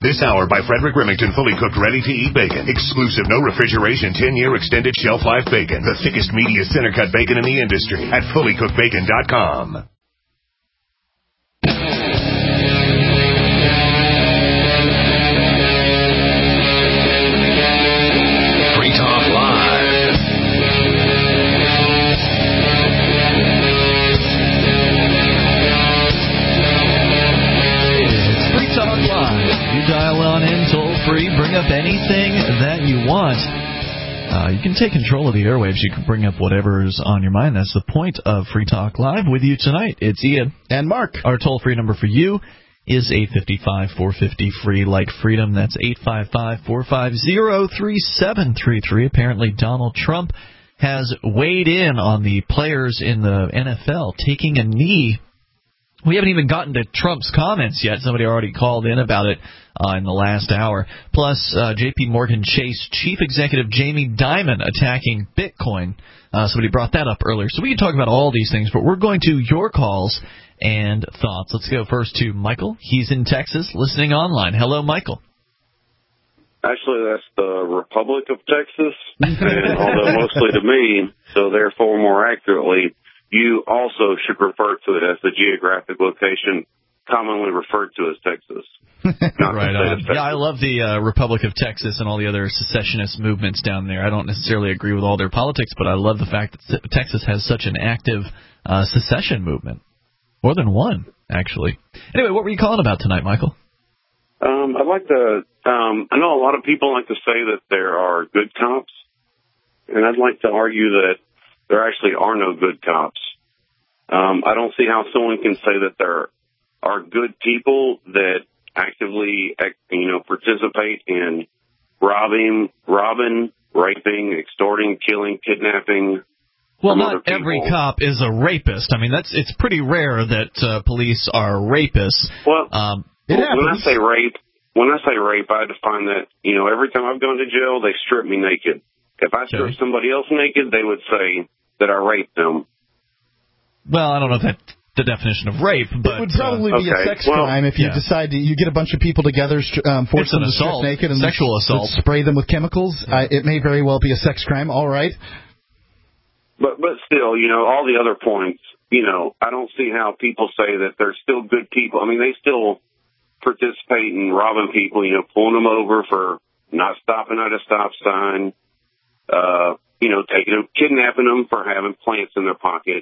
This hour by Frederick Remington, fully cooked, ready-to-eat bacon. Exclusive, no refrigeration, 10-year extended shelf life bacon. The thickest, meatiest center-cut bacon in the industry at fullycookedbacon.com. Free Talk Live. It's Free Talk Live. You dial on in toll-free, bring up anything that you want. You can take control of the airwaves. You can bring up whatever's on your mind. That's the point of Free Talk Live. With you tonight, it's Ian. And Mark. Our toll-free number for you is 855-450-FREE, like freedom. That's 855-450-3733. Apparently, Donald Trump has weighed in on the players in the NFL taking a knee. We haven't even gotten to Trump's comments yet. Somebody already called in about it in the last hour. Plus, J.P. Morgan Chase Chief Executive Jamie Dimon attacking Bitcoin. Somebody brought that up earlier. So we can talk about all these things, but we're going to your calls and thoughts. Let's go first to Michael. He's in Texas, listening online. Hello, Michael. Actually, that's the Republic of Texas, and although mostly to me, so therefore more accurately, you also should refer to it as the geographic location commonly referred to as Texas. Right on. Yeah, I love the Republic of Texas and all the other secessionist movements down there. I don't necessarily agree with all their politics, but I love the fact that Texas has such an active secession movement. More than one, actually. Anyway, what were you calling about tonight, Michael? I'd like to, I know a lot of people like to say that there are good cops, and I'd like to argue that there actually are no good cops. I don't see how someone can say that there are good people that actively, participate in robbing, raping, extorting, killing, kidnapping. Well, not every cop is a rapist. I mean, it's pretty rare that police are rapists. Well, when I say rape, I define that, every time I've gone to jail, they strip me naked. If I strip somebody else naked, they would say that I raped them. Well, I don't know if that's the definition of rape, but it would probably be a sex crime if you decide you get a bunch of people together, force them to strip naked, and sexual assault, spray them with chemicals. It may very well be a sex crime. All right, but still, all the other points, I don't see how people say that they're still good people. I mean, they still participate in robbing people, pulling them over for not stopping at a stop sign, taking them, kidnapping them for having plants in their pocket.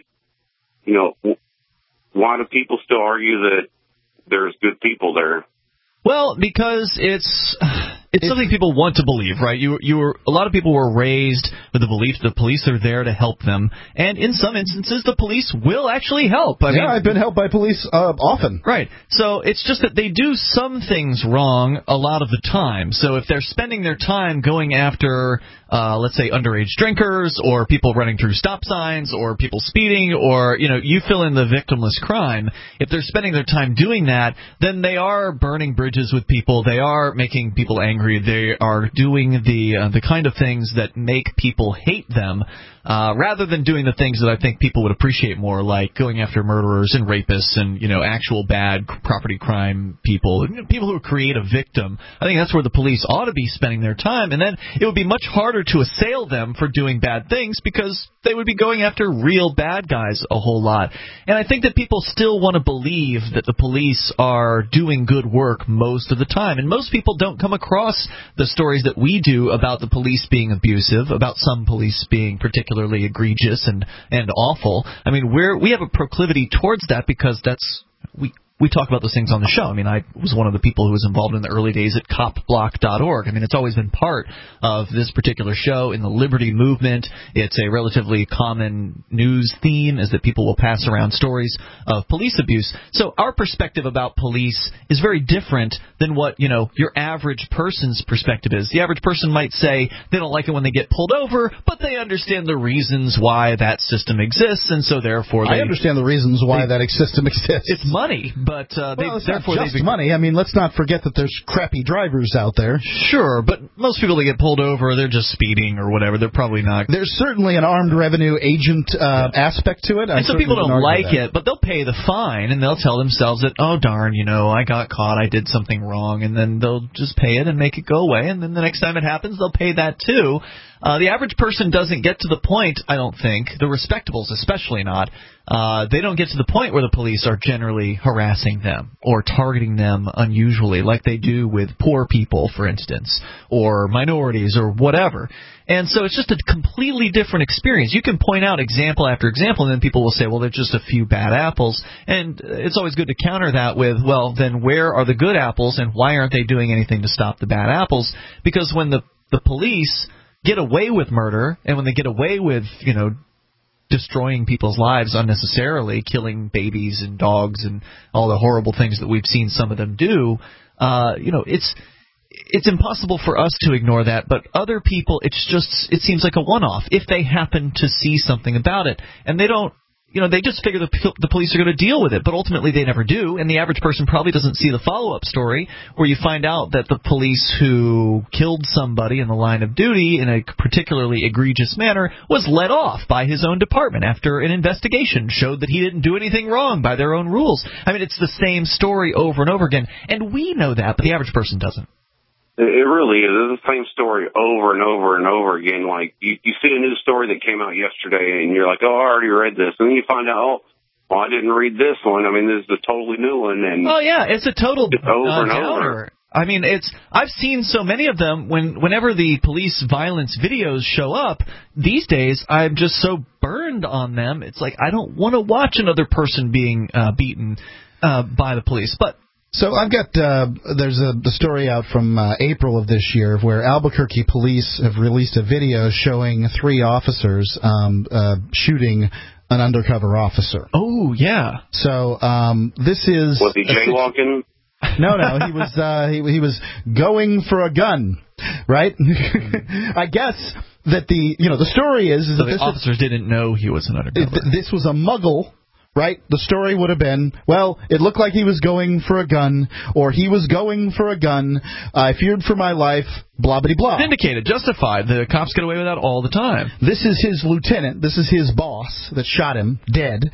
Why do people still argue that there's good people there? Well, because it's something people want to believe, right? A lot of people were raised with the belief that the police are there to help them, and in some instances, the police will actually help. I mean, I've been helped by police often. Right. So it's just that they do some things wrong a lot of the time. So if they're spending their time going after, let's say, underage drinkers, or people running through stop signs, or people speeding, or you fill in the victimless crime. If they're spending their time doing that, then they are burning bridges with people. They are making people angry. They are doing the kind of things that make people hate them, rather than doing the things that I think people would appreciate more, like going after murderers and rapists and actual bad property crime people who create a victim. I think that's where the police ought to be spending their time, and then it would be much harder to assail them for doing bad things because they would be going after real bad guys a whole lot. And I think that people still want to believe that the police are doing good work most of the time. And most people don't come across the stories that we do about the police being abusive, about some police being particularly egregious and awful. I mean, we have a proclivity towards that because we talk about those things on the show. I mean, I was one of the people who was involved in the early days at copblock.org. I mean, it's always been part of this particular show in the liberty movement. It's a relatively common news theme, is that people will pass around stories of police abuse. So our perspective about police is very different than what, your average person's perspective is. The average person might say they don't like it when they get pulled over, but they understand the reasons why that system exists, and so therefore I understand the reasons why that system exists. It's money, but But it's not just money. I mean, let's not forget that there's crappy drivers out there. Sure, but most people that get pulled over, they're just speeding or whatever. They're probably not. There's certainly an armed revenue agent aspect to it. And so people don't like it, but they'll pay the fine, and they'll tell themselves that, oh, darn, I got caught, I did something wrong, and then they'll just pay it and make it go away, and then the next time it happens, they'll pay that too. The average person doesn't get to the point, I don't think, the respectables especially not, they don't get to the point where the police are generally harassing them or targeting them unusually like they do with poor people, for instance, or minorities or whatever. And so it's just a completely different experience. You can point out example after example, and then people will say, well, they're just a few bad apples. And it's always good to counter that with, well, then where are the good apples, and why aren't they doing anything to stop the bad apples? Because when the police get away with murder, and when they get away with, destroying people's lives unnecessarily, killing babies and dogs and all the horrible things that we've seen some of them do, it's impossible for us to ignore that, but other people, it seems like a one-off if they happen to see something about it, and they don't. They just figure the police are going to deal with it, but ultimately they never do, and the average person probably doesn't see the follow-up story where you find out that the police who killed somebody in the line of duty in a particularly egregious manner was let off by his own department after an investigation showed that he didn't do anything wrong by their own rules. I mean, it's the same story over and over again, and we know that, but the average person doesn't. It really is. It's the same story over and over and over again. Like, you see a news story that came out yesterday, and you're like, oh, I already read this. And then you find out, oh, well, I didn't read this one. I mean, this is a totally new one. And oh, yeah, it's a total over and over. I mean, I've seen so many of them whenever the police violence videos show up, these days I'm just so burned on them. It's like I don't want to watch another person being beaten by the police. But so I've got there's the story out from April of this year where Albuquerque police have released a video showing 3 officers shooting an undercover officer. Oh, yeah. So this is... Was he jaywalking? No, he was going for a gun, right? I guess that the story is so that the officers didn't know he was an undercover. This was a muggle. Right? The story would have been, well, it looked like he was going for a gun, or he was going for a gun, I feared for my life, blah-blah-blah. Vindicated, justified. The cops get away with that all the time. This is his lieutenant. This is his boss that shot him dead.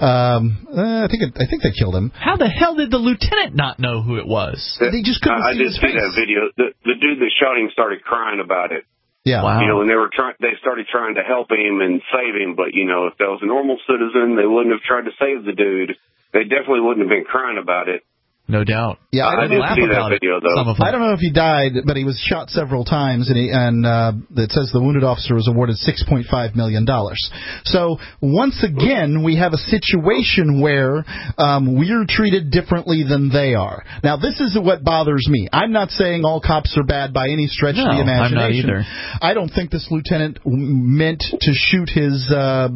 I think they killed him. How the hell did the lieutenant not know who it was? They just couldn't see his face. I did see that video. The dude that shot him started crying about it. Yeah. Wow. And they started trying to help him and save him, but if that was a normal citizen, they wouldn't have tried to save the dude. They definitely wouldn't have been crying about it. No doubt. Yeah, I didn't see that video, though. I don't know if he died, but he was shot several times, and it says the wounded officer was awarded $6.5 million. So, once again, we have a situation where we're treated differently than they are. Now, this is what bothers me. I'm not saying all cops are bad by any stretch of the imagination. I'm not either. I don't think this lieutenant meant to shoot his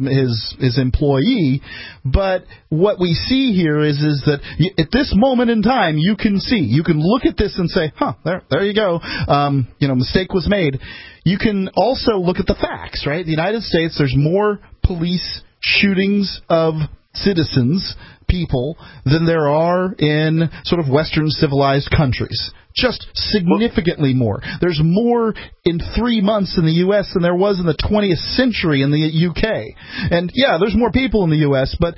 employee, but what we see here is that at this moment in time, you can look at this and say, there you go. Mistake was made. You can also look at the facts, right? The United States, there's more police shootings of citizens, people, than there are in sort of Western civilized countries. Just significantly more. There's more in 3 months in the U.S. than there was in the 20th century in the U.K. And, yeah, there's more people in the U.S., but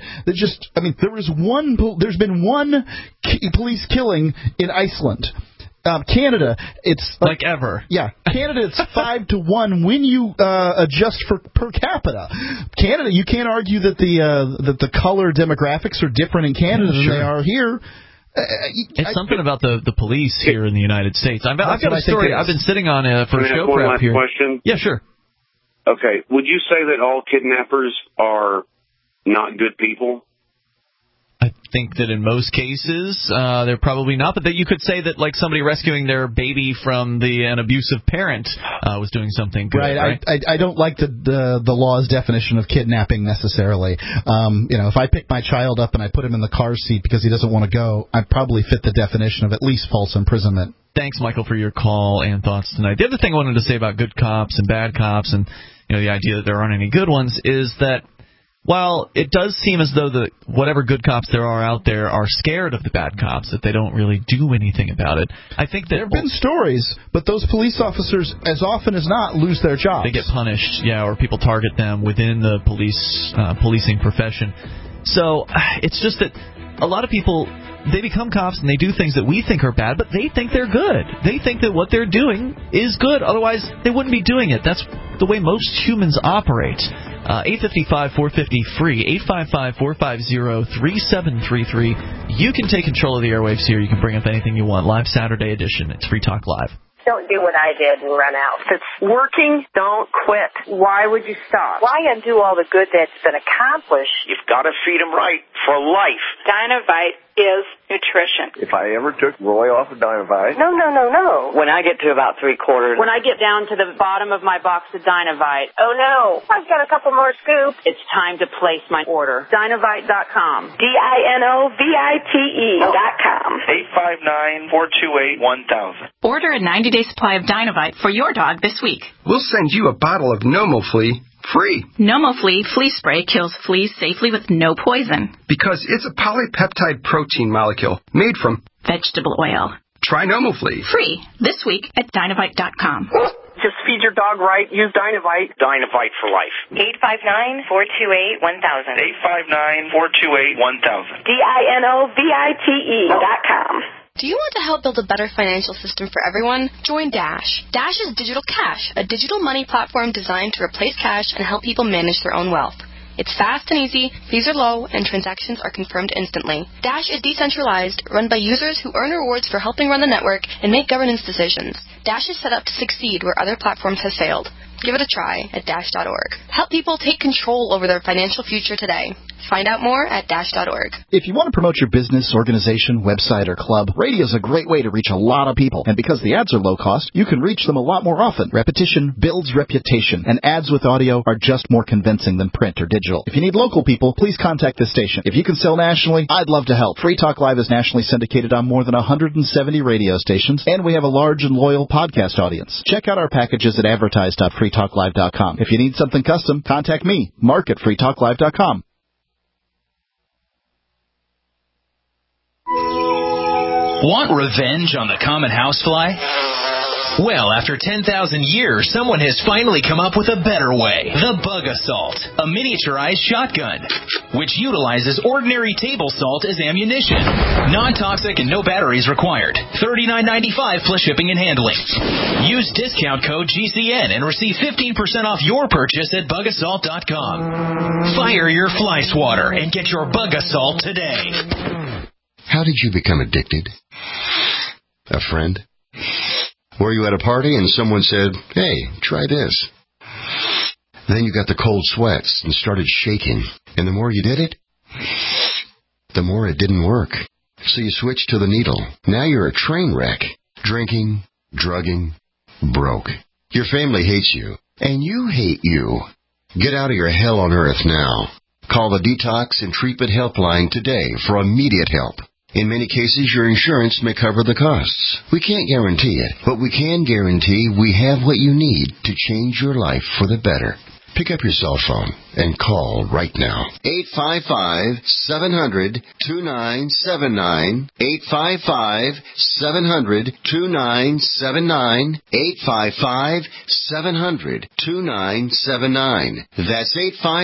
there's been one police killing in Iceland. Canada, it's like ever. Yeah, Canada, it's 5 to 1 when you adjust for per capita. Canada, you can't argue that the color demographics are different in Canada than they are here. It's something about the police here in the United States. I've got a story. I've been sitting on for a show prep here. Question? Yeah, sure. Okay, would you say that all kidnappers are not good people? I think that in most cases they're probably not, but that you could say that like somebody rescuing their baby from an abusive parent was doing something good. Right. I don't like the law's definition of kidnapping necessarily. If I pick my child up and I put him in the car seat because he doesn't want to go, I probably fit the definition of at least false imprisonment. Thanks, Michael, for your call and thoughts tonight. The other thing I wanted to say about good cops and bad cops and the idea that there aren't any good ones is that while it does seem as though whatever good cops there are out there are scared of the bad cops, that they don't really do anything about it, I think that... There have been stories, but those police officers, as often as not, lose their jobs. They get punished, or people target them within the policing profession. So it's just that a lot of people... They become cops and they do things that we think are bad, but they think they're good. They think that what they're doing is good. Otherwise, they wouldn't be doing it. That's the way most humans operate. 855-450-FREE, 855-450-3733. You can take control of the airwaves here. You can bring up anything you want. Live Saturday edition. It's Free Talk Live. Don't do what I did and run out. If it's working, don't quit. Why would you stop? Why undo all the good that's been accomplished? You've got to feed them right for life. Dynovite is nutrition. If I ever took Roy off of Dynovite... No. When I get to about 3/4... When I get down to the bottom of my box of Dynovite, oh no, I've got a couple more scoops. It's time to place my order. Dynovite.com. DINOVITE.com. 859-428-1000. Order a 90-day supply of Dynovite for your dog this week. We'll send you a bottle of NomoFlea free. NomoFlea flea spray kills fleas safely with no poison. Because it's a polypeptide protein molecule made from vegetable oil. Try NomoFlea. Free this week at Dynovite.com. Just feed your dog right. Use Dynovite. Dynovite for life. 859-428-1000. 859-428-1000. DINOVITE.com. Do you want to help build a better financial system for everyone? Join Dash. Dash is Digital Cash, a digital money platform designed to replace cash and help people manage their own wealth. It's fast and easy, fees are low, and transactions are confirmed instantly. Dash is decentralized, run by users who earn rewards for helping run the network and make governance decisions. Dash is set up to succeed where other platforms have failed. Give it a try at Dash.org. Help people take control over their financial future today. Find out more at Dash.org. If you want to promote your business, organization, website, or club, radio is a great way to reach a lot of people. And because the ads are low cost, you can reach them a lot more often. Repetition builds reputation, and ads with audio are just more convincing than print or digital. If you need local people, please contact this station. If you can sell nationally, I'd love to help. Free Talk Live is nationally syndicated on more than 170 radio stations, and we have a large and loyal podcast audience. Check out our packages at advertise.freetalklive.com. If you need something custom, contact me, Mark at freetalklive.com. Want revenge on the common housefly? Well, after 10,000 years, someone has finally come up with a better way. The Bug Assault, a miniaturized shotgun, which utilizes ordinary table salt as ammunition. Non-toxic and no batteries required. $39.95 plus shipping and handling. Use discount code GCN and receive 15% off your purchase at bugassault.com. Fire your fly swatter and get your Bug Assault today. How did you become addicted? A friend? Were you at a party and someone said, hey, try this? Then you got the cold sweats and started shaking. And the more you did it, the more it didn't work. So you switched to the needle. Now you're a train wreck. Drinking, drugging, broke. Your family hates you. And you hate you. Get out of your hell on earth now. Call the Detox and Treatment Helpline today for immediate help. In many cases, your insurance may cover the costs. We can't guarantee it, but we can guarantee we have what you need to change your life for the better. Pick up your cell phone and call right now. 855-700-2979. 855-700-2979. 855-700-2979. That's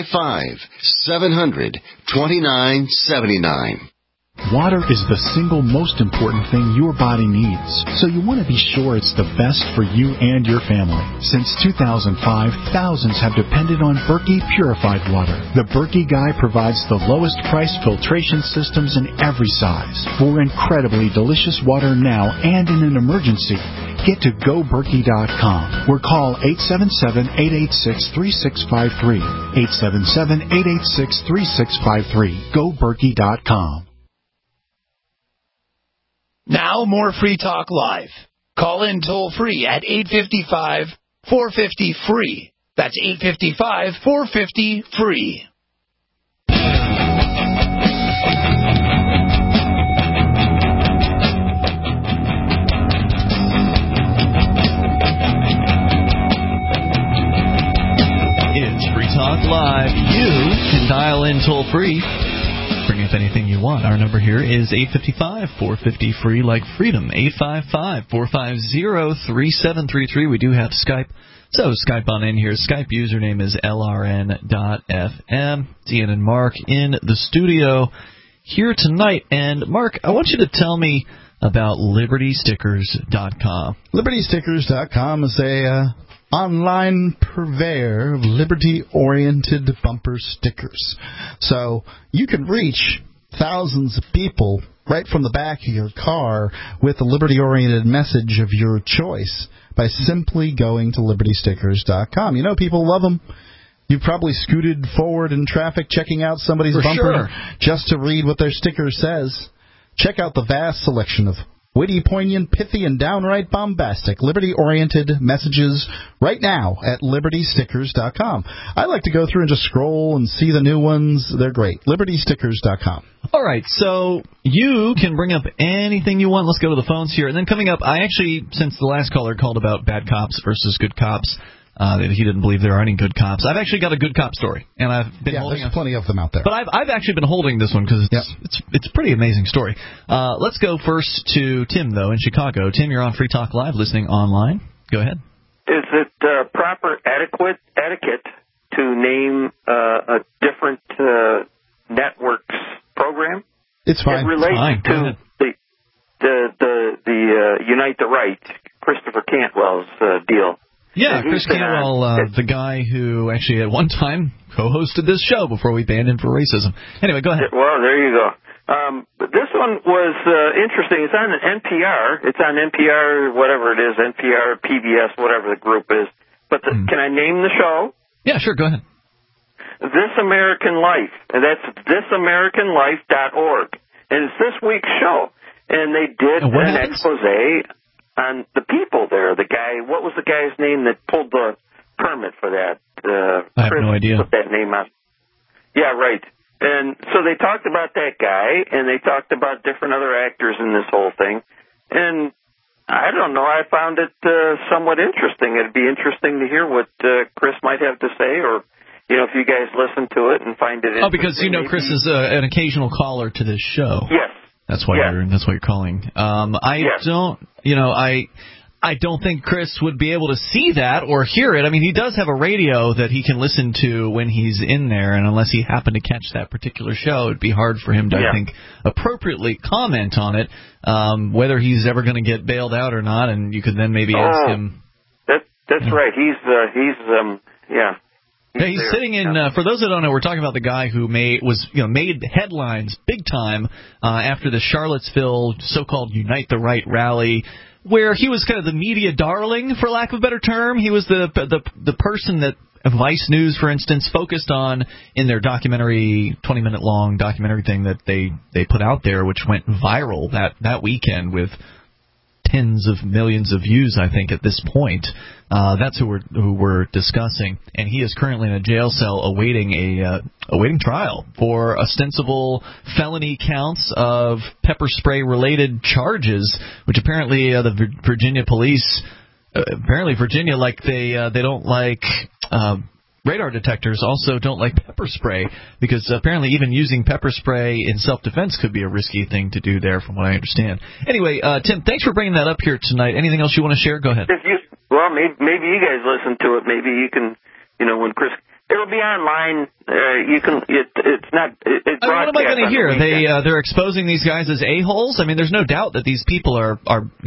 855-700-2979. Water is the single most important thing your body needs, so you want to be sure it's the best for you and your family. Since 2005, thousands have depended on Berkey purified water. The Berkey Guy provides the lowest price filtration systems in every size. For incredibly delicious water now and in an emergency, get to GoBerkey.com or call 877-886-3653. 877-886-3653. GoBerkey.com. Now more Free Talk Live. Call in toll-free at 855-450-FREE. That's 855-450-FREE. It's Free Talk Live. You can Dial in toll-free. Bring up anything you want. Our number here is 855-450-FREE, like freedom, 855-450-3733. We do have Skype, so Skype on in here. Skype username is LRN.FM. Ian and Mark in the studio here tonight. And, Mark, I want you to tell me about LibertyStickers.com. LibertyStickers.com is a online purveyor of liberty-oriented bumper stickers. So you can reach thousands of people right from the back of your car with a liberty-oriented message of your choice by simply going to LibertyStickers.com. You know, people love them. You probably scooted forward in traffic checking out somebody's bumper just to read what their sticker says. Check out the vast selection of witty, poignant, pithy, and downright bombastic liberty-oriented messages right now at LibertyStickers.com. I like to go through and just scroll and see the new ones. They're great. LibertyStickers.com. All right, so you can bring up anything you want. Let's go to the phones here. And then coming up, I actually, since the last caller called about bad cops versus good cops, he didn't believe there are any good cops. I've actually got a good cop story, and I've been holding. There's plenty of them out there. But I've actually been holding this one because it's a pretty amazing story. Let's go first to Tim, though, in Chicago. Tim, you're on Free Talk Live, listening online. Go ahead. Is it proper etiquette to name a different network's program? It's fine. It relates to the Unite the Right, Christopher Cantwell's deal. Yeah, Chris Cantwell, the guy who actually at one time co-hosted this show before we banned him for racism. Anyway, go ahead. Well, there you go. But this one was interesting. It's on NPR. It's on NPR, whatever it is, NPR, PBS, whatever the group is. But can I name the show? Yeah, sure. Go ahead. This American Life. And that's thisamericanlife.org. And it's this week's show. And they did an expose on the people there. The guy, what was the guy's name that pulled the permit for that? I have no idea. Put that name out. Yeah, right. And so they talked about that guy, and they talked about different other actors in this whole thing. And I don't know, I found it somewhat interesting. It'd be interesting to hear what Chris might have to say, or, you know, if you guys listen to it and find it interesting. Oh, because, you know, Chris is an occasional caller to this show. Yes. That's why you're calling. I don't think Chris would be able to see that or hear it. I mean, he does have a radio that he can listen to when he's in there, and unless he happened to catch that particular show, it'd be hard for him to, I think, appropriately comment on it, whether he's ever going to get bailed out or not, and you could then maybe ask him. That's right. He's He's sitting in. For those that don't know, we're talking about the guy who made headlines big time after the Charlottesville so-called Unite the Right rally, where he was kind of the media darling, for lack of a better term. He was the person that Vice News, for instance, focused on in their documentary, 20-minute long documentary thing that they put out there, which went viral that weekend with tens of millions of views, I think, at this point. That's who we're discussing, and he is currently in a jail cell awaiting trial for ostensible felony counts of pepper spray related charges, which apparently the Virginia police, Virginia, like they don't like radar detectors, also don't like pepper spray, because apparently even using pepper spray in self-defense could be a risky thing to do there, from what I understand. Anyway, Tim, thanks for bringing that up here tonight. Anything else you want to share? Go ahead. Maybe you guys listen to it. Maybe you can, when Chris... It'll be online. You can. It's not. It's what am I going to hear? They're exposing these guys as a-holes? I mean, there's no doubt that these people are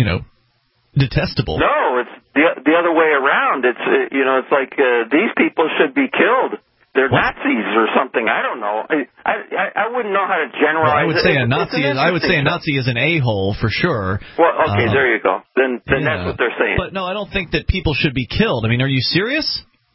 detestable. No, it's the other way around. It's it's like these people should be killed. They're Nazis or something. I don't know. I wouldn't know how to generalize. Well, I would say a Nazi is an a-hole for sure. Well, okay, there you go. Then that's what they're saying. But no, I don't think that people should be killed. I mean, are you serious?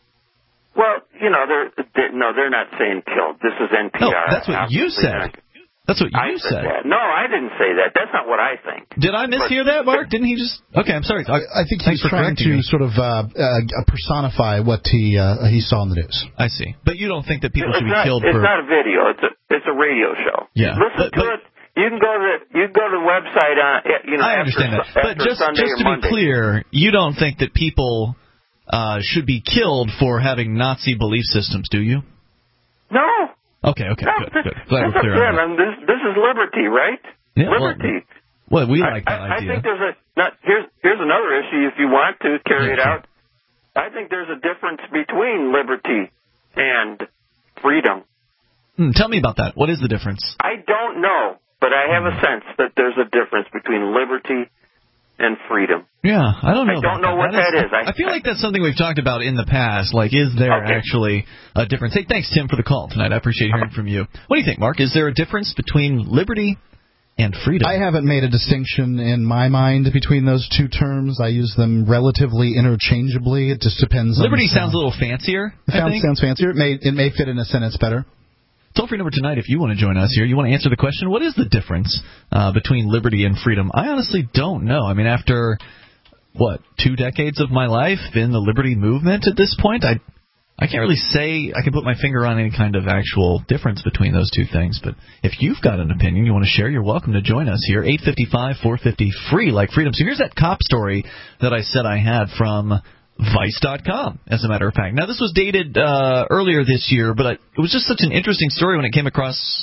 Well, they're not saying killed. This is NPR. No, that's what you said. That's what you said. That. No, I didn't say that. That's not what I think. Did I mishear that, Mark? Didn't he just... Okay, I'm sorry. I think he's trying to sort of personify what he saw in the news. I see. But you don't think that people should be killed for... It's not a video. It's a radio show. Yeah. Listen to it. You can go to the website on... I understand that. But just to be clear, you don't think that people should be killed for having Nazi belief systems, do you? No. Okay, No, good. Glad we're that's clear up to on him. that. This is liberty, right? Yeah, liberty. Well, we like that I idea. think here's another issue if you want to carry it out. I think there's a difference between liberty and freedom. Tell me about that. What is the difference? I don't know, but I have a sense that there's a difference between liberty and freedom. Yeah, I don't know. I don't know what that is. I feel like that's something we've talked about in the past. Like, is there actually a difference? Hey, thanks, Tim, for the call tonight. I appreciate hearing from you. What do you think, Mark? Is there a difference between liberty and freedom? I haven't made a distinction in my mind between those two terms. I use them relatively interchangeably. It just depends. Liberty sounds a little fancier. Sounds fancier. It may fit in a sentence better. Toll-free number tonight, if you want to join us here, you want to answer the question, what is the difference between liberty and freedom? I honestly don't know. I mean, after, 2 decades of my life in the liberty movement at this point, I can't really say I can put my finger on any kind of actual difference between those two things. But if you've got an opinion you want to share, you're welcome to join us here. 855-450-FREE, like freedom. So here's that cop story that I said I had from Vice.com, as a matter of fact. Now, this was dated earlier this year, but it was just such an interesting story when it came across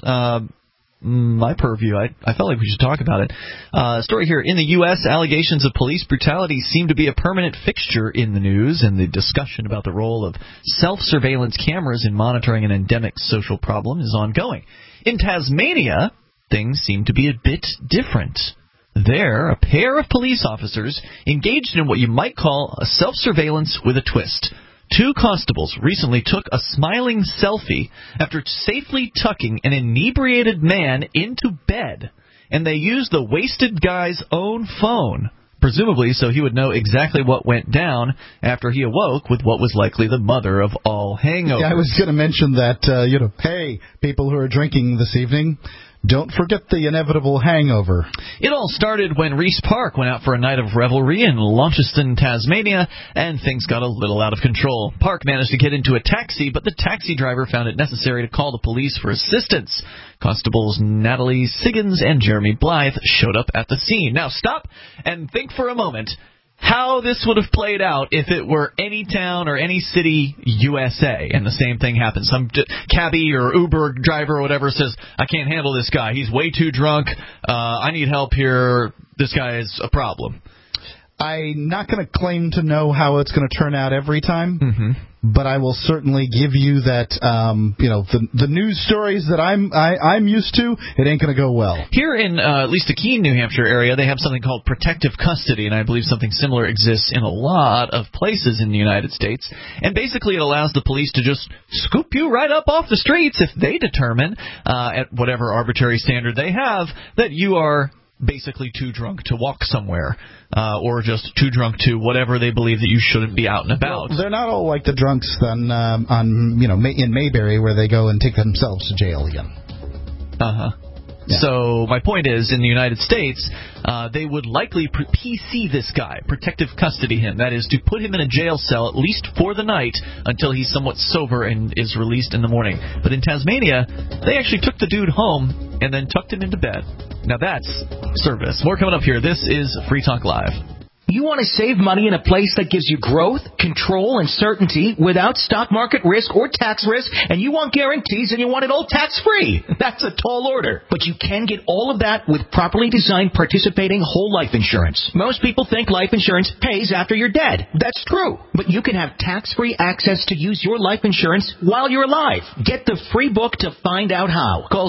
my purview. I felt like we should talk about it. Story here. In the U.S., allegations of police brutality seem to be a permanent fixture in the news, and the discussion about the role of self-surveillance cameras in monitoring an endemic social problem is ongoing. In Tasmania, things seem to be a bit different. There, a pair of police officers engaged in what you might call a self-surveillance with a twist. 2 constables recently took a smiling selfie after safely tucking an inebriated man into bed, and they used the wasted guy's own phone, presumably so he would know exactly what went down after he awoke with what was likely the mother of all hangovers. Yeah, I was going to mention that, hey, people who are drinking this evening, don't forget the inevitable hangover. It all started when Reese Park went out for a night of revelry in Launceston, Tasmania, and things got a little out of control. Park managed to get into a taxi, but the taxi driver found it necessary to call the police for assistance. Constables Natalie Siggins and Jeremy Blythe showed up at the scene. Now stop and think for a moment how this would have played out if it were any town or any city USA, and the same thing happens. Some cabbie or Uber driver or whatever says, I can't handle this guy. He's way too drunk. I need help here. This guy is a problem. I'm not going to claim to know how it's going to turn out every time, but I will certainly give you that, the news stories that I'm used to, it ain't going to go well. Here in at least the Keene, New Hampshire area, they have something called protective custody, and I believe something similar exists in a lot of places in the United States. And basically it allows the police to just scoop you right up off the streets if they determine, at whatever arbitrary standard they have, that you are basically too drunk to walk somewhere, or just too drunk to whatever they believe that you shouldn't be out and about. Well, they're not all like the drunks in Mayberry where they go and take themselves to jail again. Yeah. So my point is, in the United States, they would likely PC this guy, protective custody him. That is, to put him in a jail cell at least for the night until he's somewhat sober and is released in the morning. But in Tasmania, they actually took the dude home and then tucked him into bed. Now that's service. More coming up here. This is Free Talk Live. You want to save money in a place that gives you growth, control, and certainty without stock market risk or tax risk, and you want guarantees and you want it all tax-free. That's a tall order. But you can get all of that with properly designed participating whole life insurance. Most people think life insurance pays after you're dead. That's true. But you can have tax-free access to use your life insurance while you're alive. Get the free book to find out how. Call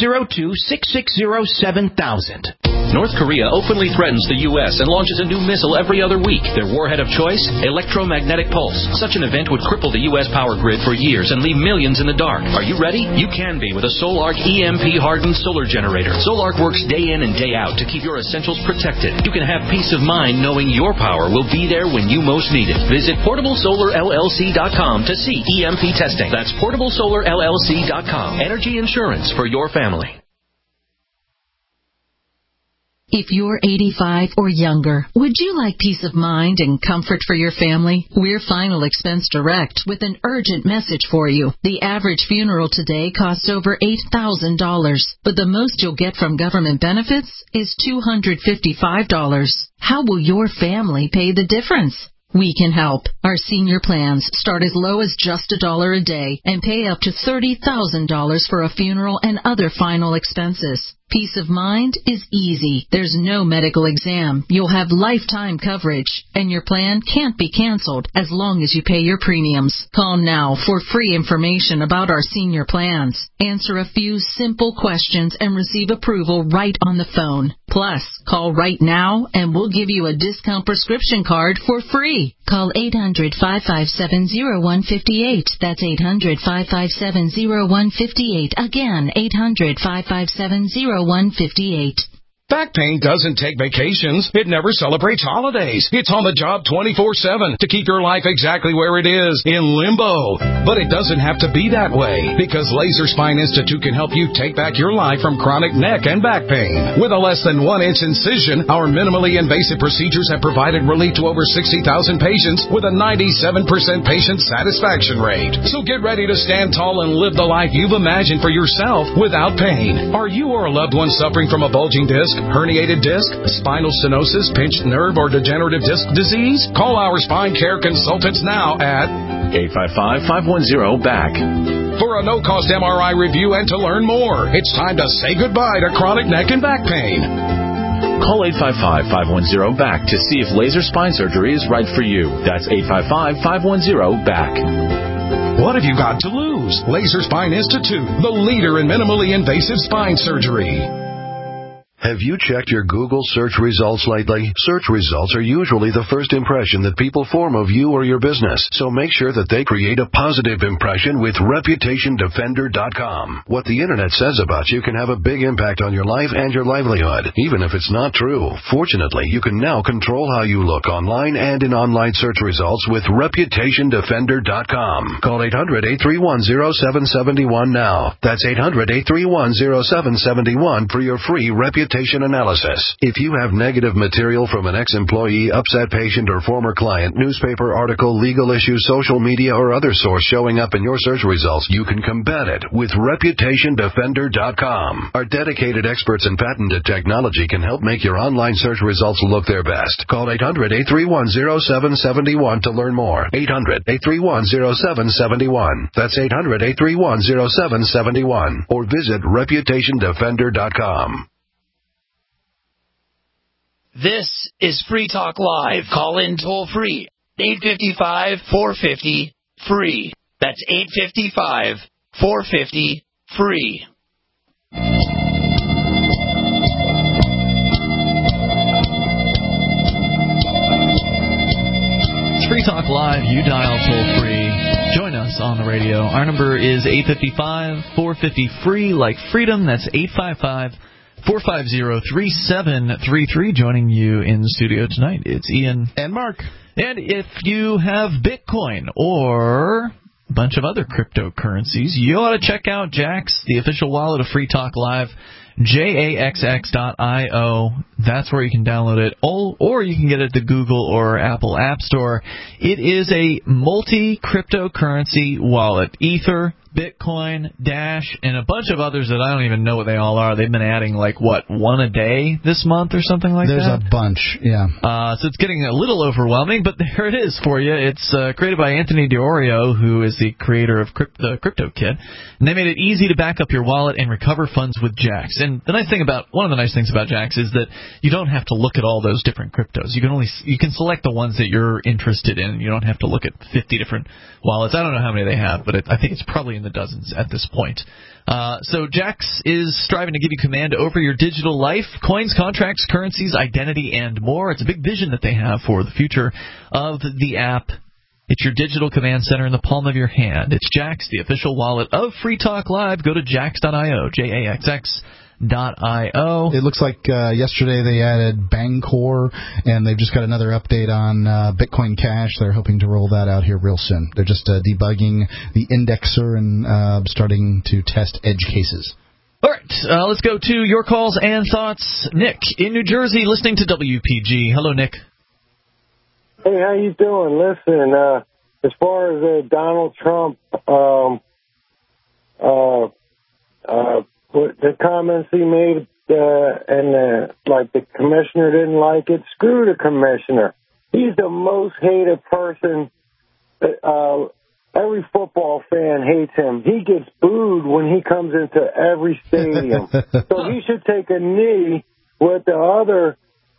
702-660-7000. North Korea openly threatens the U.S. and launches a new missile every other week. Their warhead of choice? Electromagnetic pulse. Such an event would cripple the U.S. power grid for years and leave millions in the dark. Are you ready? You can be with a Solarc EMP-hardened solar generator. Solarc works day in and day out to keep your essentials protected. You can have peace of mind knowing your power will be there when you most need it. Visit PortableSolarLLC.com to see EMP testing. That's PortableSolarLLC.com. Energy insurance for your family. If you're 85 or younger, would you like peace of mind and comfort for your family? We're Final Expense Direct with an urgent message for you. The average funeral today costs over $8,000, but the most you'll get from government benefits is $255. How will your family pay the difference? We can help. Our senior plans start as low as just $1 a day and pay up to $30,000 for a funeral and other final expenses. Peace of mind is easy. There's no medical exam. You'll have lifetime coverage, and your plan can't be canceled as long as you pay your premiums. Call now for free information about our senior plans. Answer a few simple questions and receive approval right on the phone. Plus, call right now and we'll give you a discount prescription card for free. Call 800-557-0158. That's 800-557-0158. Again, 800-557-0158. Back pain doesn't take vacations. It never celebrates holidays. It's on the job 24/7 to keep your life exactly where it is, in limbo. But it doesn't have to be that way, because Laser Spine Institute can help you take back your life from chronic neck and back pain. With a less than 1-inch incision, our minimally invasive procedures have provided relief to over 60,000 patients with a 97% patient satisfaction rate. So get ready to stand tall and live the life you've imagined for yourself without pain. Are you or a loved one suffering from a bulging disc, herniated disc, spinal stenosis, pinched nerve, or degenerative disc disease? Call our spine care consultants now at 855-510-BACK. For a no-cost MRI review and to learn more. It's time to say goodbye to chronic neck and back pain. Call 855-510-BACK to see if laser spine surgery is right for you. That's 855-510-BACK. What have you got to lose? Laser Spine Institute, the leader in minimally invasive spine surgery. Have you checked your Google search results lately? Search results are usually the first impression that people form of you or your business, so make sure that they create a positive impression with ReputationDefender.com. What the Internet says about you can have a big impact on your life and your livelihood, even if it's not true. Fortunately, you can now control how you look online and in online search results with ReputationDefender.com. Call 800-831-0771 now. That's 800-831-0771 for your free reputation analysis. If you have negative material from an ex-employee, upset patient, or former client, newspaper article, legal issue, social media, or other source showing up in your search results, you can combat it with ReputationDefender.com. Our dedicated experts in patented technology can help make your online search results look their best. Call 800-831-0771 to learn more. 800-831-0771. That's 800-831-0771. Or visit ReputationDefender.com. This is Free Talk Live. Call in toll free. 855-450-FREE. That's 855-450-FREE. It's Free Talk Live. You dial toll free. Join us on the radio. Our number is 855-450-FREE, like freedom. That's 855-450-3733. Joining you in the studio tonight, it's Ian and Mark. And if you have Bitcoin or a bunch of other cryptocurrencies, you ought to check out Jaxx, the official wallet of Free Talk Live, JAXX.io. That's where you can download it, or you can get it at the Google or Apple App Store. It is a multi-cryptocurrency wallet. Ether, Bitcoin, Dash, and a bunch of others that I don't even know what they all are. They've been adding, one a day this month or something like There's that? There's a bunch, yeah. So it's getting a little overwhelming, but there it is for you. It's created by Anthony D'Orio, who is the creator of the CryptoKit. And they made it easy to back up your wallet and recover funds with Jaxx. And one of the nice things about Jaxx is that you don't have to look at all those different cryptos. You can select the ones that you're interested in. You don't have to look at 50 different wallets. I don't know how many they have, but I think it's probably in the dozens at this point. So Jaxx is striving to give you command over your digital life, coins, contracts, currencies, identity, and more. It's a big vision that they have for the future of the app. It's your digital command center in the palm of your hand. It's Jaxx, the official wallet of Free Talk Live. Go to jaxx.io, JAXX.io. It looks like yesterday they added Bancor, and they've just got another update on Bitcoin Cash. They're hoping to roll that out here real soon. They're just debugging the indexer and starting to test edge cases. All right, let's go to your calls and thoughts. Nick in New Jersey, listening to WPG. Hello, Nick. Hey, how you doing? Listen, as far as Donald Trump, the comments he made, and the commissioner didn't like it, screw the commissioner. He's the most hated person. Every football fan hates him. He gets booed when he comes into every stadium. So he should take a knee with the other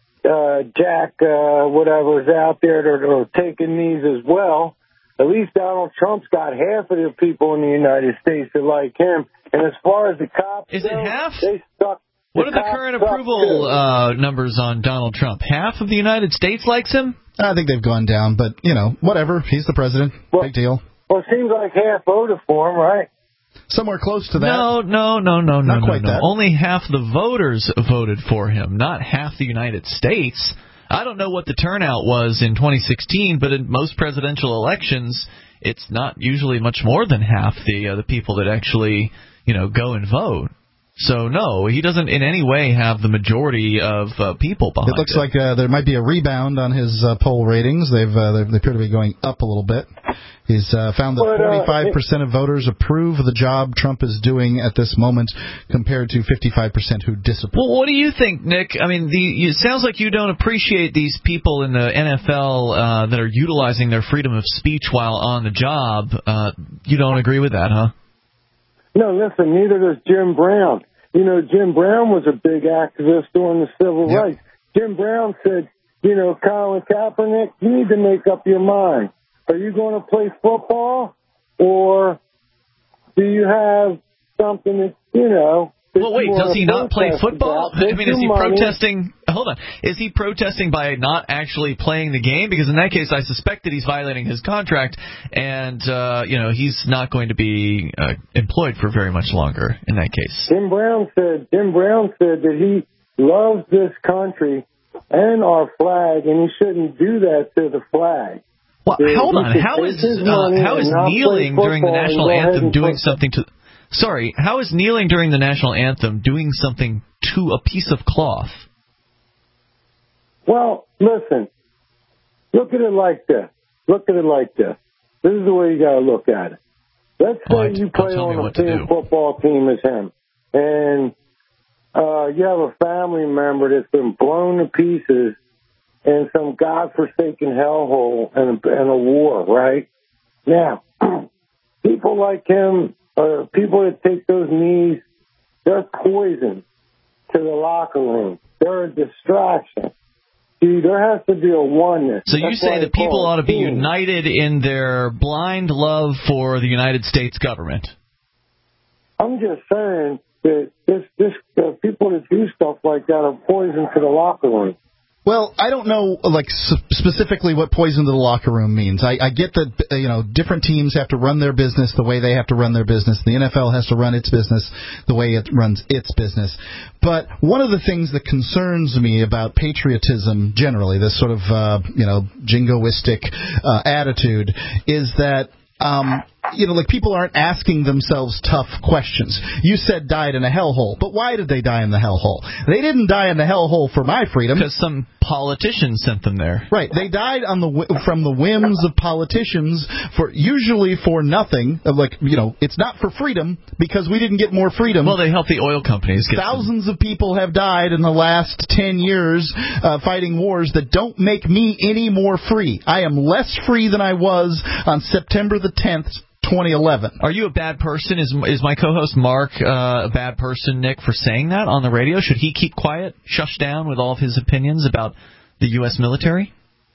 Jack, whatever's out there that are taking knees as well. At least Donald Trump's got half of the people in the United States that like him. And as far as the cops is go, it half? They suck. What are the current approval numbers on Donald Trump? Half of the United States likes him? I think they've gone down, but, whatever. He's the president. Big deal. Well, it seems like half voted for him, right? Somewhere close to that. No. Not quite that. Only half the voters voted for him, not half the United States. I don't know what the turnout was in 2016, but in most presidential elections, it's not usually much more than half the people that actually, go and vote. So, no, he doesn't in any way have the majority of people behind him. It looks like there might be a rebound on his poll ratings. They appear to be going up a little bit. He's found that 45% of voters approve of the job Trump is doing at this moment compared to 55% who disapprove. Well, what do you think, Nick? I mean, it sounds like you don't appreciate these people in the NFL that are utilizing their freedom of speech while on the job. You don't agree with that, huh? No, listen, neither does Jim Brown. Jim Brown was a big activist during the civil rights. Jim Brown said, Colin Kaepernick, you need to make up your mind. Are you going to play football, or do you have something that, Well, wait, does he not play football? I mean, is he protesting? Hold on. Is he protesting by not actually playing the game? Because in that case, I suspect that he's violating his contract, and, he's not going to be employed for very much longer in that case. Jim Brown said that he loves this country and our flag, and he shouldn't do that to the flag. Well, hold on. How is kneeling during the national anthem doing something to... Sorry, how is kneeling during the national anthem doing something to a piece of cloth? Well, listen. Look at it like this. This is the way you got to look at it. Let's say you play on the same football team as him, and you have a family member that's been blown to pieces in some godforsaken hellhole and a war, right? Now, people like him, people that take those knees, they're poison to the locker room. They're a distraction. See, there has to be a oneness. So you say that people ought to be united in their blind love for the United States government? I'm just saying that people that do stuff like that are poison to the locker room. Well, I don't know, specifically what poison to the locker room means. I get that, different teams have to run their business the way they have to run their business. The NFL has to run its business the way it runs its business. But one of the things that concerns me about patriotism generally, this sort of, jingoistic attitude, is that people aren't asking themselves tough questions. You said died in a hellhole, but why did they die in the hellhole? They didn't die in the hellhole for my freedom. Because some politician sent them there. Right. They died from the whims of politicians, usually for nothing. It's not for freedom because we didn't get more freedom. Well, they helped the oil companies. Thousands of people have died in the last 10 years fighting wars that don't make me any more free. I am less free than I was on September the 10th, 2011. Are you a bad person? Is my co-host Mark a bad person, Nick, for saying that on the radio? Should he keep quiet, shush down with all of his opinions about the U.S. military?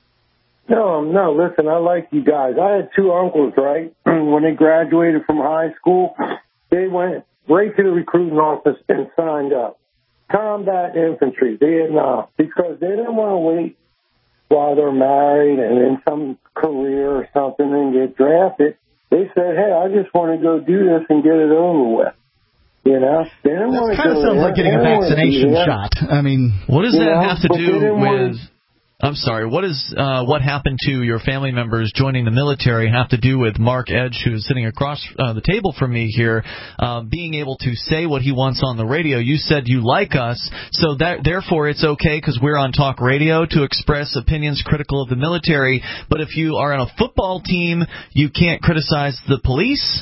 No, listen, I like you guys. I had two uncles, right? When they graduated from high school, they went right to the recruiting office and signed up. Combat infantry, Vietnam, because they didn't want to wait while they're married and in some career or something and get drafted. They said, hey, I just want to go do this and get it over with. They didn't want to. Kind of sounds like getting a vaccination shot. I mean, what does that have to do with? I'm sorry. What does what happened to your family members joining the military have to do with Mark Edge, who's sitting across the table from me here, being able to say what he wants on the radio? You said you like us, so that therefore it's okay because we're on talk radio to express opinions critical of the military. But if you are on a football team, you can't criticize the police?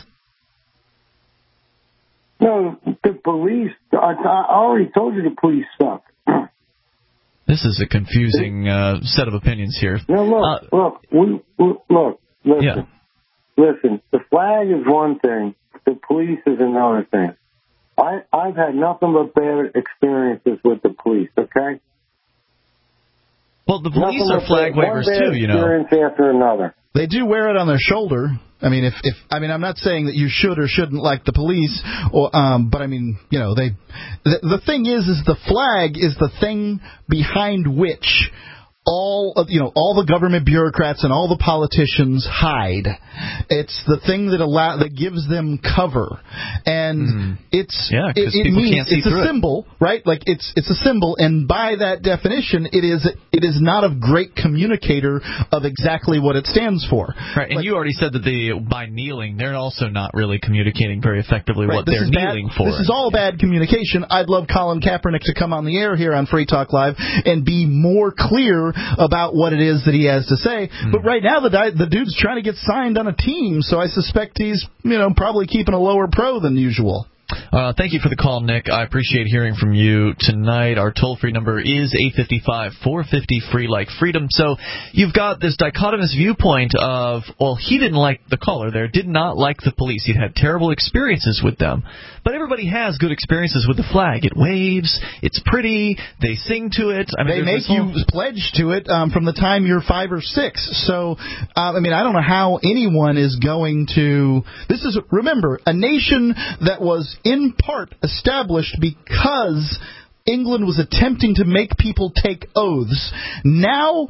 No, the police, I already told you the police suck. This is a confusing set of opinions here. No, look. Listen. Yeah. Listen, the flag is one thing. The police is another thing. I've had nothing but bad experiences with the police, okay? Well, the police are flag wavers too, you know. One bad experience after another. They do wear it on their shoulder. I mean, I'm not saying that you should or shouldn't like the police, or but I mean, you know, the thing is the flag is the thing behind which all the government bureaucrats and all the politicians hide. It's the thing that gives them cover, and it means it's a symbol, right? Like it's a symbol, and by that definition, it is not a great communicator of exactly what it stands for. Right, and you already said that by kneeling, they're also not really communicating very effectively what they're kneeling for. This is all bad communication. I'd love Colin Kaepernick to come on the air here on Free Talk Live and be more clear about what it is that he has to say. But right now, the dude's trying to get signed on a team, so I suspect he's, probably keeping a lower pro than usual. Thank you for the call, Nick. I appreciate hearing from you tonight. Our toll-free number is 855-450-FREE like freedom. So you've got this dichotomous viewpoint of, well, he didn't like the caller there, did not like the police. He'd had terrible experiences with them. But everybody has good experiences with the flag. It waves. It's pretty. They sing to it. I mean, they make you pledge to it from the time you're 5 or 6. So, I don't know how anyone is going to... Remember, a nation that was in part established because England was attempting to make people take oaths, now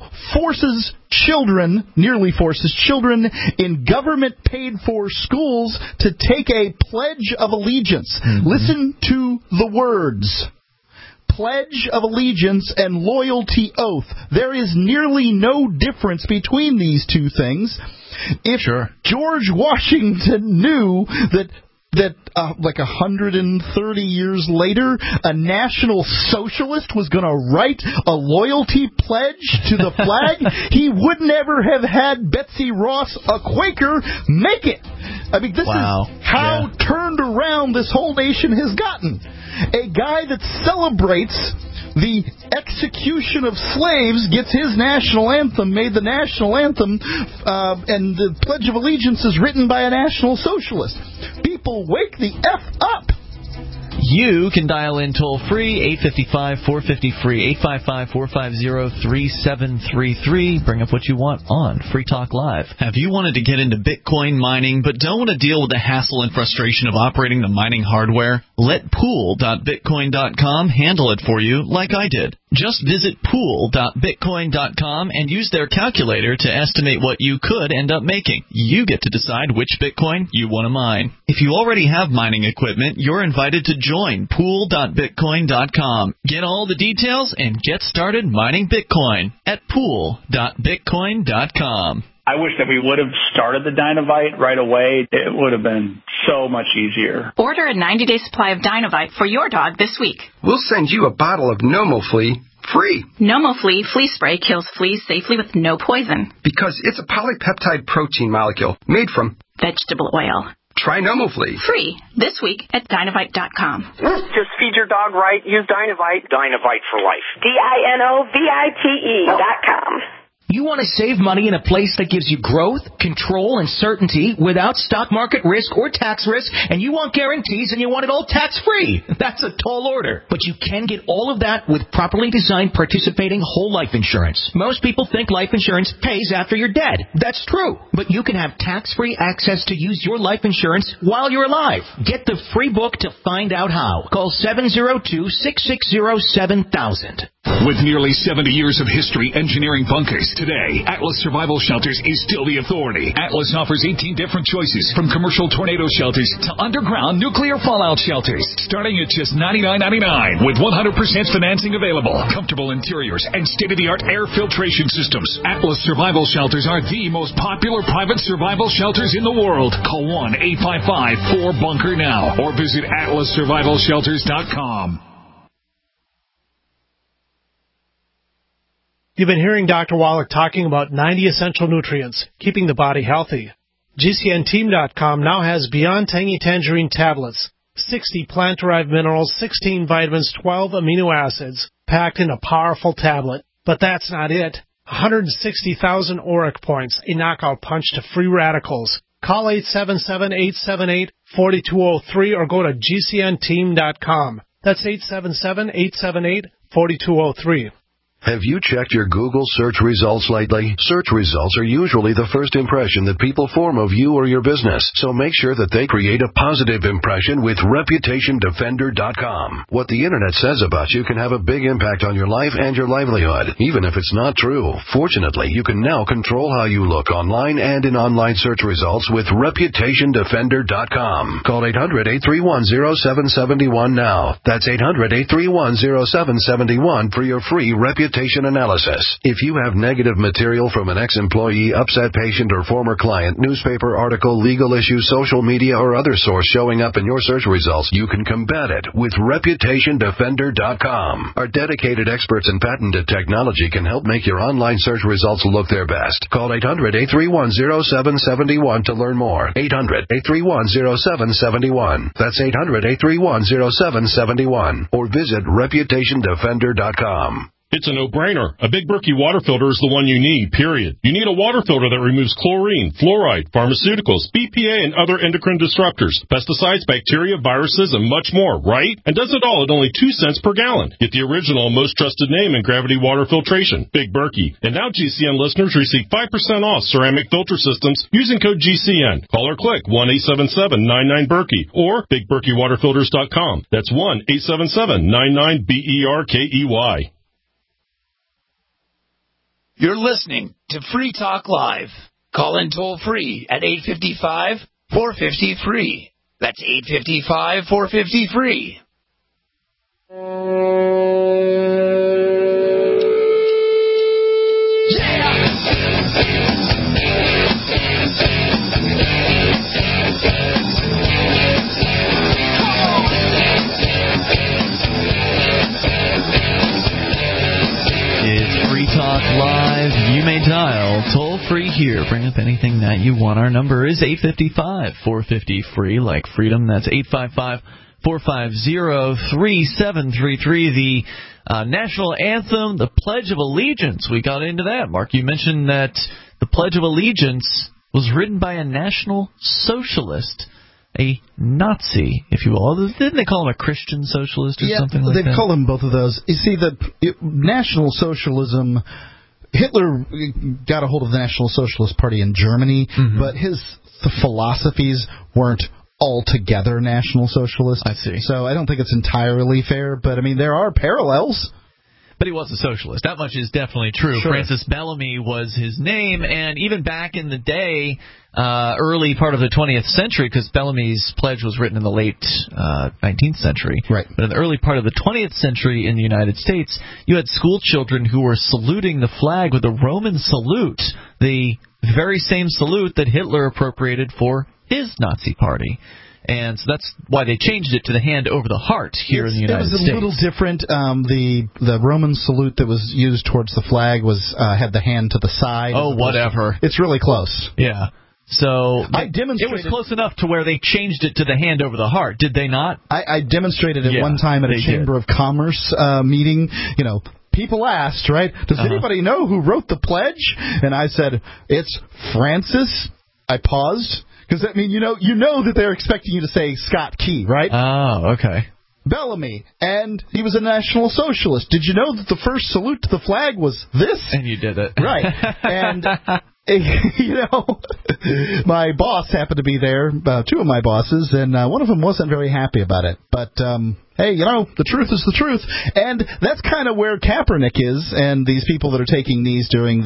nearly forces children in government-paid-for schools to take a pledge of allegiance. Listen to the words. Pledge of allegiance and loyalty oath. There is nearly no difference between these two things. If George Washington knew that like 130 years later, a National Socialist was going to write a loyalty pledge to the flag, he would never have had Betsy Ross, a Quaker, make it. I mean, this is how turned around this whole nation has gotten. A guy that celebrates the execution of slaves gets his national anthem, made the national anthem, and the Pledge of Allegiance is written by a National Socialist. People, wake the F up! You can dial in toll-free, 855-450-FREE, 855-450-3733. Bring up what you want on Free Talk Live. Have you wanted to get into Bitcoin mining but don't want to deal with the hassle and frustration of operating the mining hardware? Let pool.bitcoin.com handle it for you like I did. Just visit pool.bitcoin.com and use their calculator to estimate what you could end up making. You get to decide which Bitcoin you want to mine. If you already have mining equipment, you're invited to join pool.bitcoin.com. Get all the details and get started mining Bitcoin at pool.bitcoin.com. I wish that we would have started the Dynavite right away. It would have been so much easier. Order a 90-day supply of Dynavite for your dog this week. We'll send you a bottle of NomoFlea free. NomoFlea flea spray kills fleas safely with no poison. Because it's a polypeptide protein molecule made from vegetable oil. Try NomoFlea. Free this week at Dynavite.com. Just feed your dog right. Use Dynavite. Dynavite for life. DINOVITE.com. You want to save money in a place that gives you growth, control, and certainty without stock market risk or tax risk, and you want guarantees and you want it all tax-free. That's a tall order. But you can get all of that with properly designed participating whole life insurance. Most people think life insurance pays after you're dead. That's true. But you can have tax-free access to use your life insurance while you're alive. Get the free book to find out how. Call 702-660-7000. With nearly 70 years of history engineering bunkers, today, Atlas Survival Shelters is still the authority. Atlas offers 18 different choices, from commercial tornado shelters to underground nuclear fallout shelters, starting at just $99.99 with 100% financing available, comfortable interiors, and state-of-the-art air filtration systems. Atlas Survival Shelters are the most popular private survival shelters in the world. Call 1-855-4BUNKER now or visit atlassurvivalshelters.com. You've been hearing Dr. Wallach talking about 90 essential nutrients, keeping the body healthy. GCNteam.com now has Beyond Tangy Tangerine tablets, 60 plant-derived minerals, 16 vitamins, 12 amino acids, packed in a powerful tablet. But that's not it. 160,000 auric points, a knockout punch to free radicals. Call 877-878-4203 or go to GCNteam.com. That's 877-878-4203. Have you checked your Google search results lately? Search results are usually the first impression that people form of you or your business, so make sure that they create a positive impression with ReputationDefender.com. What the Internet says about you can have a big impact on your life and your livelihood, even if it's not true. Fortunately, you can now control how you look online and in online search results with ReputationDefender.com. Call 800-831-0771 now. That's 800-831-0771 for your free reputation analysis. If you have negative material from an ex-employee, upset patient, or former client, newspaper article, legal issue, social media, or other source showing up in your search results, you can combat it with ReputationDefender.com. Our dedicated experts in patented technology can help make your online search results look their best. Call 800-831-0771 to learn more. 800-831-0771. That's 800-831-0771. Or visit ReputationDefender.com. It's a no-brainer. A Big Berkey water filter is the one you need, period. You need a water filter that removes chlorine, fluoride, pharmaceuticals, BPA, and other endocrine disruptors, pesticides, bacteria, viruses, and much more, right? And does it all at only 2 cents per gallon. Get the original and most trusted name in gravity water filtration, Big Berkey. And now GCN listeners receive 5% off ceramic filter systems using code GCN. Call or click 1-877-99-BERKEY or BigBerkeyWaterFilters.com. That's 1-877-99-BERKEY. You're listening to Free Talk Live. Call in toll free at 855-450-FREE. That's 855-450-FREE. Talk Live. You may dial toll free here. Bring up anything that you want. Our number is 855-450-FREE, like freedom. That's 855-450-3733. The national anthem, the Pledge of Allegiance. We got into that. Mark, you mentioned that the Pledge of Allegiance was written by a National Socialist, a Nazi, if you will. Didn't they call him a Christian socialist or something like that? They call him both of those. You see, National Socialism, Hitler got a hold of the National Socialist Party in Germany, but the philosophies weren't altogether National Socialist. I see. So I don't think it's entirely fair, but, I mean, there are parallels. But he was a socialist. That much is definitely true. Sure. Francis Bellamy was his name, and even back in the day, early part of the 20th century, because Bellamy's pledge was written in the late 19th century. Right. But in the early part of the 20th century in the United States, you had school children who were saluting the flag with a Roman salute, the very same salute that Hitler appropriated for his Nazi party. And so that's why they changed it to the hand over the heart here in the United States. It was a little different. The Roman salute that was used towards the flag had the hand to the side. Oh, whatever. It's really close. Yeah. So I demonstrated. It was close enough to where they changed it to the hand over the heart, did they not? I demonstrated it one time at a Chamber of Commerce meeting. You know, people asked, right, does anybody know who wrote the pledge? And I said, it's Francis. I paused. Because, I mean, you know that they're expecting you to say Scott Key, right? Oh, okay. Bellamy, and he was a National Socialist. Did you know that the first salute to the flag was this? And you did it. Right. And, my boss happened to be there, two of my bosses, and one of them wasn't very happy about it. But, hey, the truth is the truth. And that's kind of where Kaepernick is, and these people that are taking knees during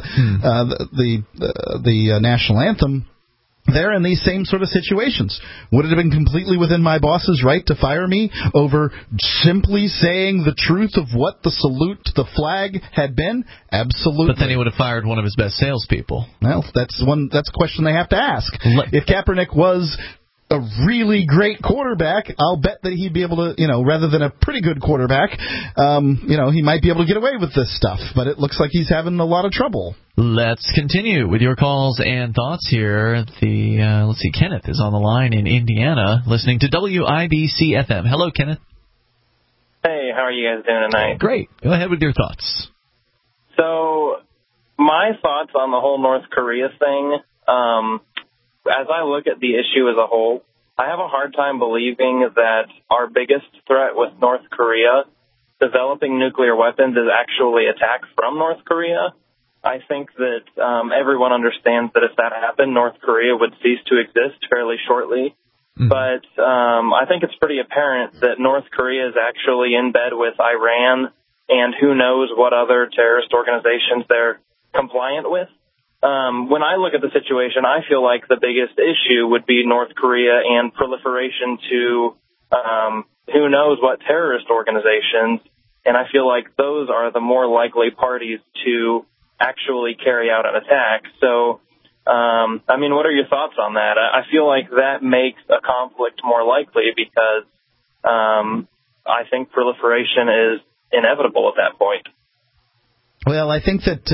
the national anthem. They're in these same sort of situations. Would it have been completely within my boss's right to fire me over simply saying the truth of what the salute to the flag had been? Absolutely. But then he would have fired one of his best salespeople. Well, that's a question they have to ask. If Kaepernick was a really great quarterback, I'll bet that he'd be able to, rather than a pretty good quarterback, he might be able to get away with this stuff. But it looks like he's having a lot of trouble. Let's continue with your calls and thoughts here. Let's see, Kenneth is on the line in Indiana, listening to WIBC FM. Hello, Kenneth. Hey, How are you guys doing tonight? Great. Go ahead with your thoughts. So, my thoughts on the whole North Korea thing, as I look at the issue as a whole, I have a hard time believing that our biggest threat with North Korea developing nuclear weapons is actually attack from North Korea. I think that everyone understands that if that happened, North Korea would cease to exist fairly shortly. But I think it's pretty apparent that North Korea is actually in bed with Iran and who knows what other terrorist organizations they're compliant with. When I look at the situation, I feel like the biggest issue would be North Korea and proliferation to who knows what terrorist organizations, and I feel like those are the more likely parties to actually carry out an attack. So, I mean, what are your thoughts on that? I feel like that makes a conflict more likely because I think proliferation is inevitable at that point. Well, I think that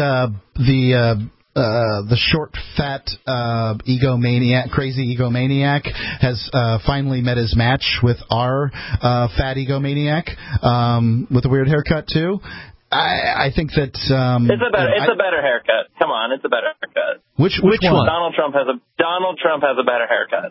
the short, fat crazy egomaniac has finally met his match with our fat egomaniac with a weird haircut too. I think that it's a better haircut. Come on, it's a better haircut. Which one? Donald Trump has a better haircut.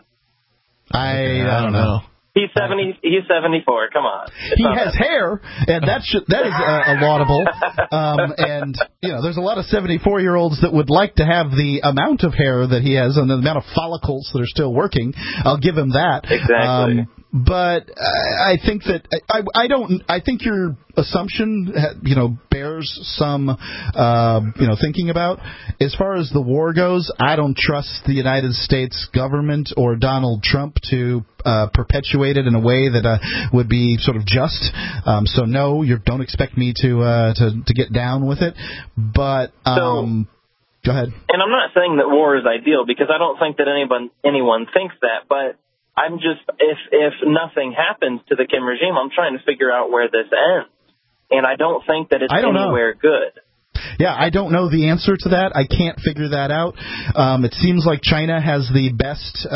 I don't know. He's 70. He's 74. Come on. He has hair, and that is a laudable. And there's a lot of 74-year-olds that would like to have the amount of hair that he has and the amount of follicles that are still working. I'll give him that. Exactly. But I think that I think your assumption, bears some, thinking about. As far as the war goes, I don't trust the United States government or Donald Trump to perpetuate it in a way that would be sort of just. So no, you don't expect me to get down with it. But go ahead. And I'm not saying that war is ideal because I don't think that anyone thinks that, but I'm just, if nothing happens to the Kim regime, I'm trying to figure out where this ends. And I don't think that it's anywhere good. Yeah, I don't know the answer to that. I can't figure that out. It seems like China has the best,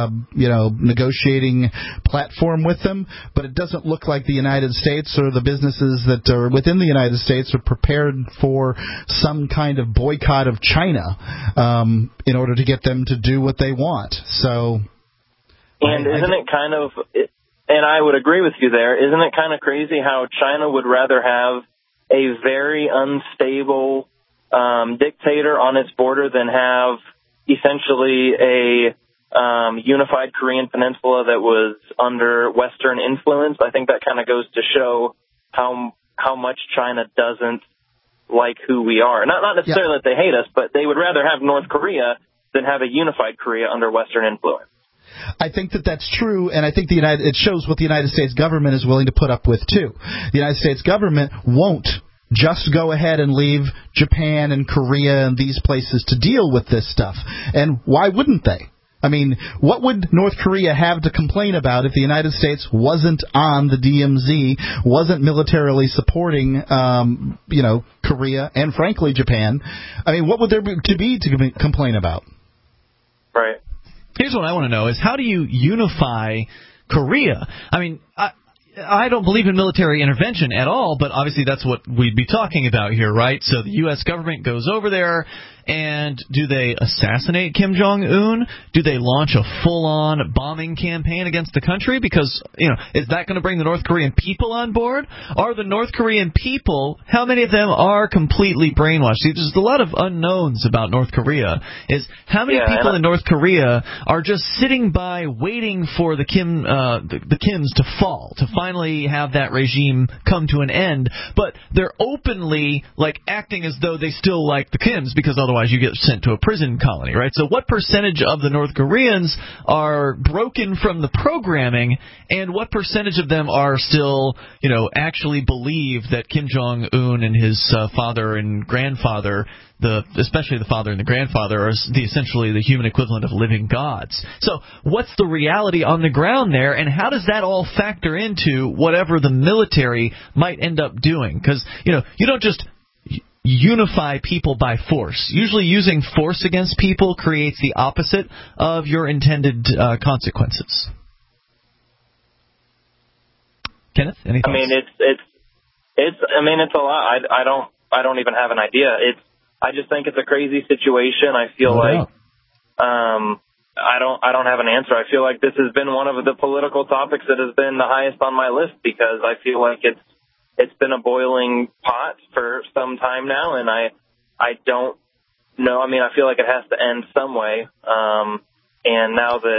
negotiating platform with them, but it doesn't look like the United States or the businesses that are within the United States are prepared for some kind of boycott of China in order to get them to do what they want. So... And isn't it kind of, and I would agree with you there, isn't it kind of crazy how China would rather have a very unstable dictator on its border than have essentially a unified Korean peninsula that was under Western influence? I think that kind of goes to show how much China doesn't like who we are. Not necessarily that they hate us, but they would rather have North Korea than have a unified Korea under Western influence. I think that that's true, and I think it shows what the United States government is willing to put up with, too. The United States government won't just go ahead and leave Japan and Korea and these places to deal with this stuff. And why wouldn't they? I mean, what would North Korea have to complain about if the United States wasn't on the DMZ, wasn't militarily supporting, Korea and, frankly, Japan? I mean, what would there be to complain about? Right. Here's what I want to know is how do you unify Korea? I mean, I don't believe in military intervention at all, but obviously that's what we'd be talking about here, right? So the U.S. government goes over there, and do they assassinate Kim Jong-un? Do they launch a full-on bombing campaign against the country? Because, is that going to bring the North Korean people on board? Are the North Korean people, how many of them are completely brainwashed? See, there's a lot of unknowns about North Korea. Is how many people in North Korea are just sitting by waiting for the Kims to fall, to finally have that regime come to an end, but they're openly acting as though they still like the Kims because otherwise you get sent to a prison colony, right? So what percentage of the North Koreans are broken from the programming, and what percentage of them are still, actually believe that Kim Jong-un and his father and grandfather, especially the father and the grandfather, are essentially the human equivalent of living gods? So what's the reality on the ground there, and how does that all factor into whatever the military might end up doing? Because, you don't just unify people by force. Usually using force against people creates the opposite of your intended consequences. Kenneth, any thoughts? I mean, It's a lot. I don't even have an idea. I just think it's a crazy situation. I feel like I don't have an answer. I feel like this has been one of the political topics that has been the highest on my list because I feel like it's been a boiling pot for some time now, and I don't know. I mean, I feel like it has to end some way. And now that,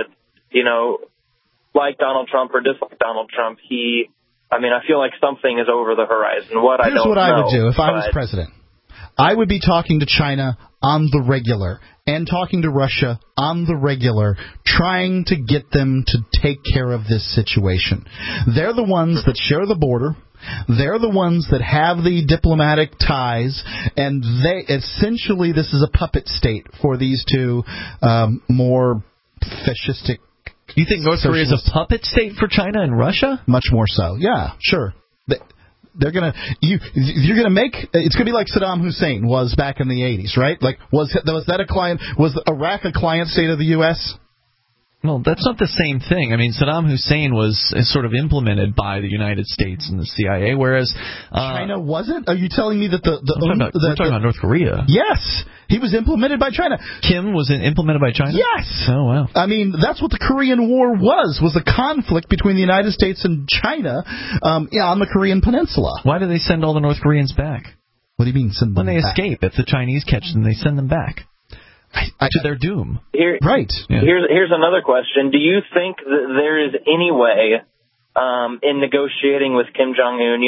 like Donald Trump or dislike Donald Trump, I feel like something is over the horizon. Here's what I would do if I was president. I would be talking to China on the regular and talking to Russia on the regular, trying to get them to take care of this situation. They're the ones that share the border. They're the ones that have the diplomatic ties, and essentially this is a puppet state for these two more fascistic. You think North Korea is a puppet state for China and Russia? Much more so. Yeah, sure. They're gonna you're gonna make it's gonna be like Saddam Hussein was back in the 80s, right? Like was that a client? Was Iraq a client state of the U.S.? Well, that's not the same thing. I mean, Saddam Hussein was sort of implemented by the United States and the CIA, whereas China wasn't. Are you telling me that we're talking about North Korea? Yes, he was implemented by China. Kim was implemented by China? Yes. Oh, wow. I mean, that's what the Korean War was a conflict between the United States and China on the Korean Peninsula. Why do they send all the North Koreans back? What do you mean send them back? When they escape, if the Chinese catch them, they send them back. To their doom. Right. Yeah. Here's another question. Do you think that there is any way in negotiating with Kim Jong-un,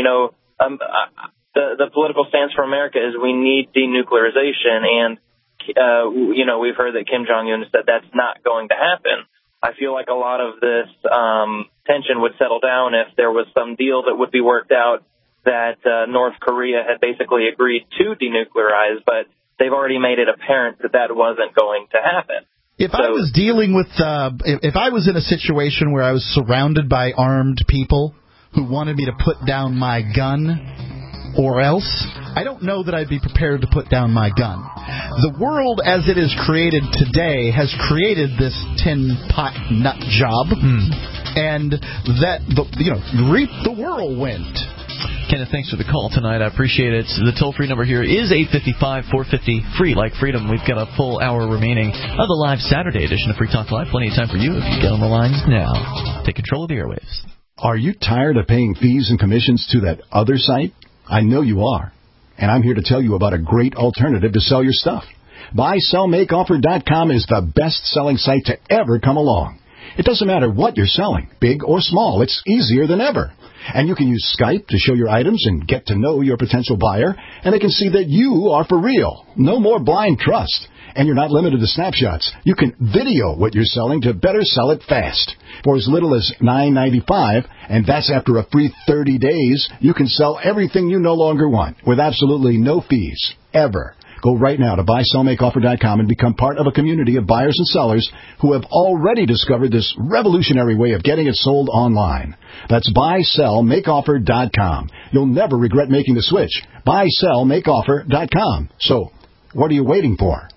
the political stance for America is we need denuclearization, and, we've heard that Kim Jong-un said that's not going to happen. I feel like a lot of this tension would settle down if there was some deal that would be worked out that North Korea had basically agreed to denuclearize, but they've already made it apparent that wasn't going to happen. If I was dealing with, if I was in a situation where I was surrounded by armed people who wanted me to put down my gun or else, I don't know that I'd be prepared to put down my gun. The world as it is created today has created this tin pot nut job, and that, reap the whirlwind. Kenneth, thanks for the call tonight. I appreciate it. The toll-free number here is 855-450-FREE, like freedom. We've got a full hour remaining of the live Saturday edition of Free Talk Live. Plenty of time for you if you get on the lines now. Take control of the airwaves. Are you tired of paying fees and commissions to that other site? I know you are. And I'm here to tell you about a great alternative to sell your stuff. BuySellMakeOffer.com is the best-selling site to ever come along. It doesn't matter what you're selling, big or small. It's easier than ever. And you can use Skype to show your items and get to know your potential buyer, and they can see that you are for real. No more blind trust. And you're not limited to snapshots. You can video what you're selling to better sell it fast. For as little as $9.95, and that's after a free 30 days, you can sell everything you no longer want with absolutely no fees, ever. Go right now to BuySellMakeOffer.com and become part of a community of buyers and sellers who have already discovered this revolutionary way of getting it sold online. That's BuySellMakeOffer.com. You'll never regret making the switch. BuySellMakeOffer.com. So, what are you waiting for?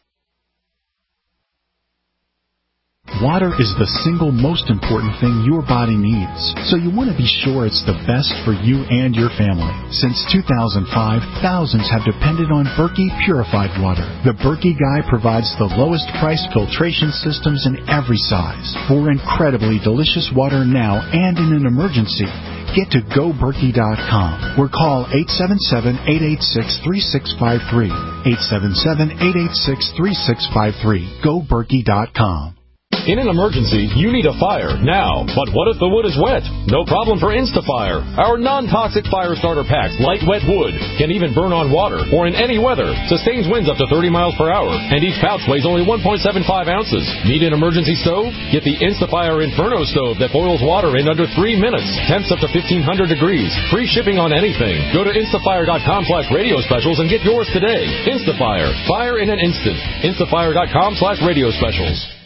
Water is the single most important thing your body needs, so you want to be sure it's the best for you and your family. Since 2005, thousands have depended on Berkey purified water. The Berkey Guy provides the lowest price filtration systems in every size. For incredibly delicious water now and in an emergency, get to GoBerkey.com or call 877-886-3653. 877-886-3653. GoBerkey.com. In an emergency, you need a fire now. But what if the wood is wet? No problem for Instafire. Our non-toxic fire starter packs light wet wood, can even burn on water or in any weather, sustains winds up to 30 miles per hour, and each pouch weighs only 1.75 ounces. Need an emergency stove? Get the Instafire Inferno stove that boils water in under 3 minutes. Temps up to 1,500 degrees. Free shipping on anything. Go to Instafire.com/radio specials and get yours today. Instafire. Fire in an instant. Instafire.com/radio specials.